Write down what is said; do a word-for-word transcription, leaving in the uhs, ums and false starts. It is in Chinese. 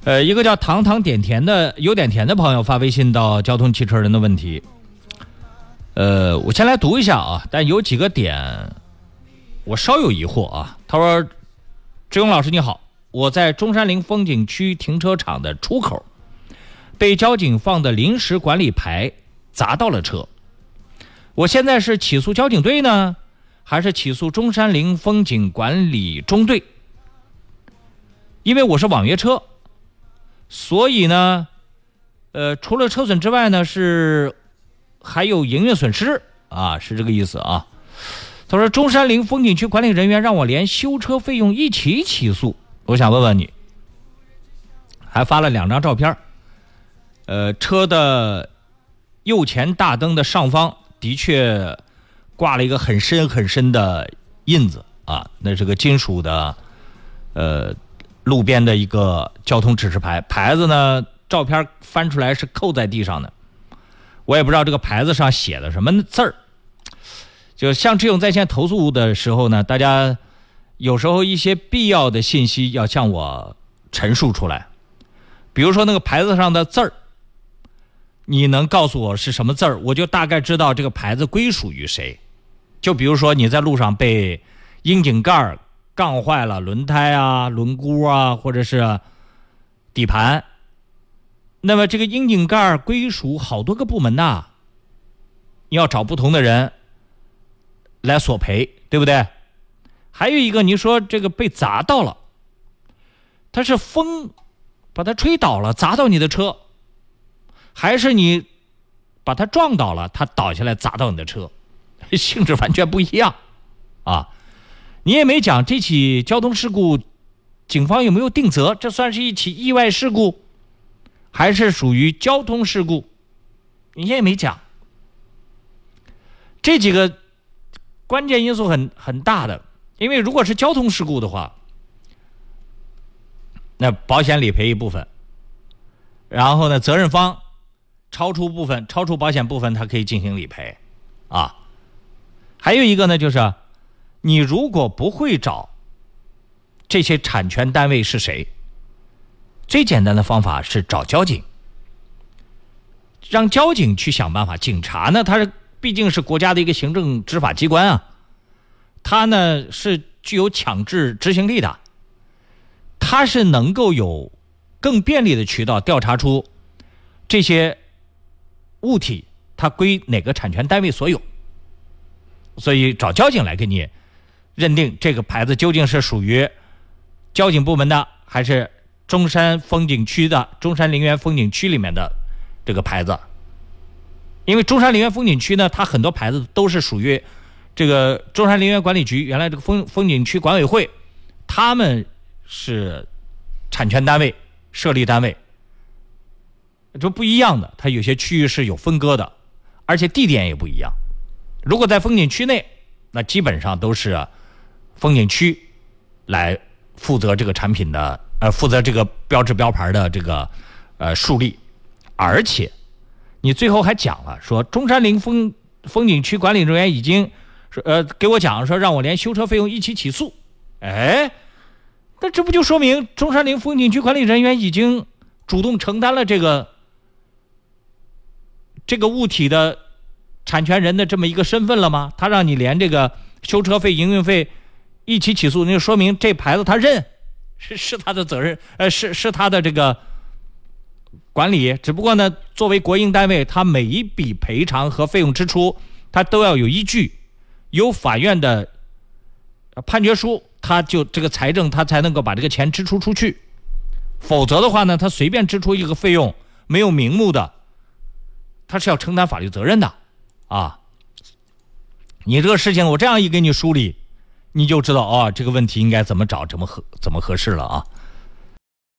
呃，一个叫糖糖点甜的有点甜的朋友发微信到交通汽车人的问题。呃，我先来读一下啊，但有几个点我稍有疑惑啊。他说：“志勇老师你好，我在中山陵风景区停车场的出口被交警放的临时管理牌砸到了车，我现在是起诉交警队呢，还是起诉中山陵风景管理中队？因为我是网约车。”所以呢，呃，除了车损之外呢，是还有营业损失啊，是这个意思啊。他说，中山陵风景区管理人员让我连修车费用一起起诉。我想问问你，还发了两张照片，呃，车的右前大灯的上方的确挂了一个很深很深的印子啊，那是个金属的，呃。路边的一个交通指示牌，牌子呢，照片翻出来是扣在地上的，我也不知道这个牌子上写的什么字儿。就像这种在线投诉的时候呢，大家有时候一些必要的信息要向我陈述出来，比如说那个牌子上的字儿，你能告诉我是什么字儿，我就大概知道这个牌子归属于谁。就比如说你在路上被窨井盖杠坏了，轮胎啊、轮毂啊，或者是底盘，那么这个窨井盖归属好多个部门呐，你要找不同的人来索赔，对不对？还有一个，你说这个被砸到了，它是风把它吹倒了，砸到你的车，还是你把它撞倒了，它倒下来砸到你的车，性质完全不一样啊。你也没讲这起交通事故警方有没有定责，这算是一起意外事故还是属于交通事故，你也没讲。这几个关键因素很很大的，因为如果是交通事故的话，那保险理赔一部分，然后呢责任方超出部分超出保险部分它可以进行理赔啊。还有一个呢，就是你如果不会找这些产权单位是谁，最简单的方法是找交警，让交警去想办法。警察呢，他是毕竟是国家的一个行政执法机关啊，他呢是具有强制执行力的，他是能够有更便利的渠道调查出这些物体它归哪个产权单位所有，所以找交警来给你认定这个牌子究竟是属于交警部门的，还是中山风景区的中山陵园风景区里面的这个牌子。因为中山陵园风景区呢，它很多牌子都是属于这个中山陵园管理局，原来这个风风景区管委会，他们是产权单位设立单位，这不一样的，它有些区域是有分割的，而且地点也不一样。如果在风景区内，那基本上都是风景区来负责这个产品的呃，负责这个标志标牌的这个呃树立。而且你最后还讲了说中山陵风风景区管理人员已经呃给我讲说让我连修车费用一起起诉。哎，那这不就说明中山陵风景区管理人员已经主动承担了这个这个物体的产权人的这么一个身份了吗？他让你连这个修车费、营运费一起起诉，那就说明这牌子他认，是是他的责任，呃，是是他的这个管理。只不过呢，作为国营单位，他每一笔赔偿和费用支出，他都要有依据，有法院的判决书，他就这个财政他才能够把这个钱支出出去。否则的话呢，他随便支出一个费用，没有名目的，他是要承担法律责任的啊。你这个事情我这样一给你梳理，你就知道哦，这个问题应该怎么找，怎么合怎么合适了啊。